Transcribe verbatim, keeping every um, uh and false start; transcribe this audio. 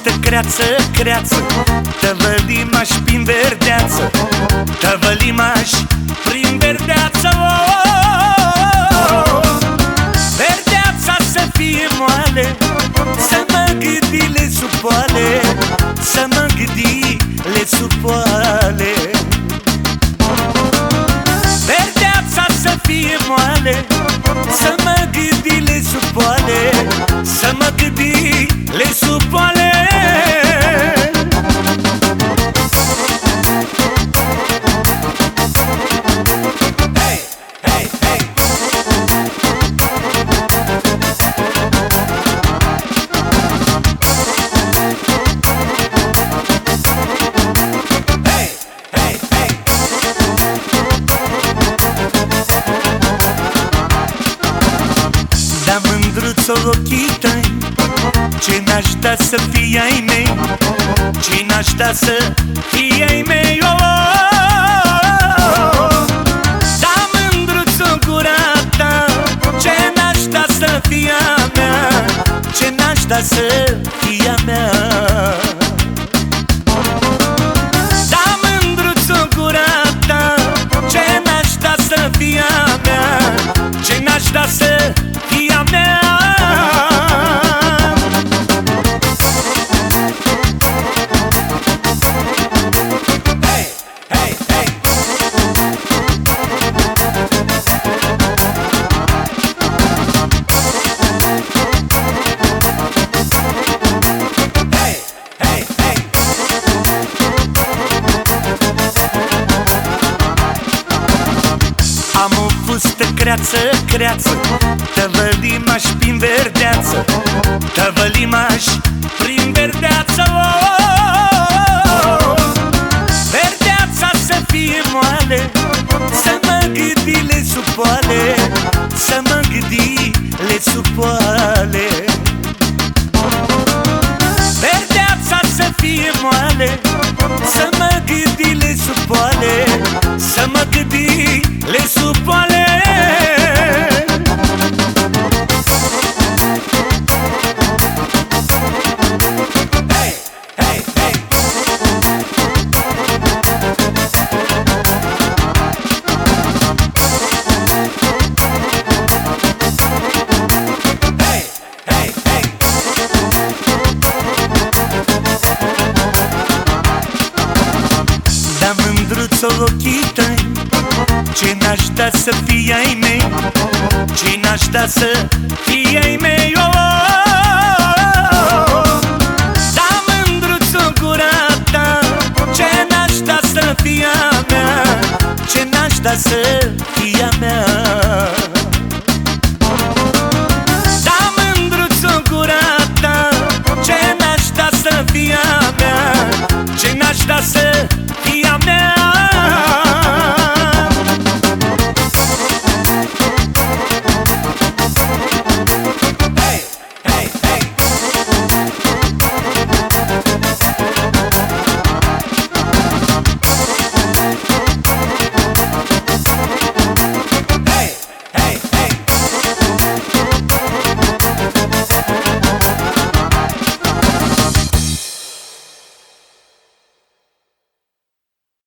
fustă creață, creață, tăvălimaș prin verdeață, tăvălimaș prin verdeață. Oh, verdeața să fie moale, să mă gândi le supoale, să mă gândi le supoale. Verdeața să fie moale, să mă gândi le supoale, să mă gândi le supoale. Hey, hey, hey. Hey, hey, hey. Da, mândruț-o ochii tăi, ce n-aș da să fie ai mei, ce n-aș da să fie ai mei. Oh, da, mândruț-o gura ta, ce n-aș da să fie a mea, ce n-aș da să fie a mea. Da, mândruț-o gura ta, ce n-aș da să fie a mea, ce n-aș da să fie a mea. Am o fustă creață, creață, tăvălimaș prin verdeață, tăvălimaș prin verdeață. Oh, verdeața să fie moale, să mă gândi le supoale, să mă gândi le supoale. Verdeața să fie moale, să mă gândi le supoale, să mă gândi le supoale. Hey, hey, hey. Hey, hey, hey. Da, mândruț-o ochii tăi, ce n-aș da să fie ai mei, ce n-aș da să fie ai mei. Oh, da, mândruț-o gura ta, ce n-aș da să fie a mea, ce n-aș da să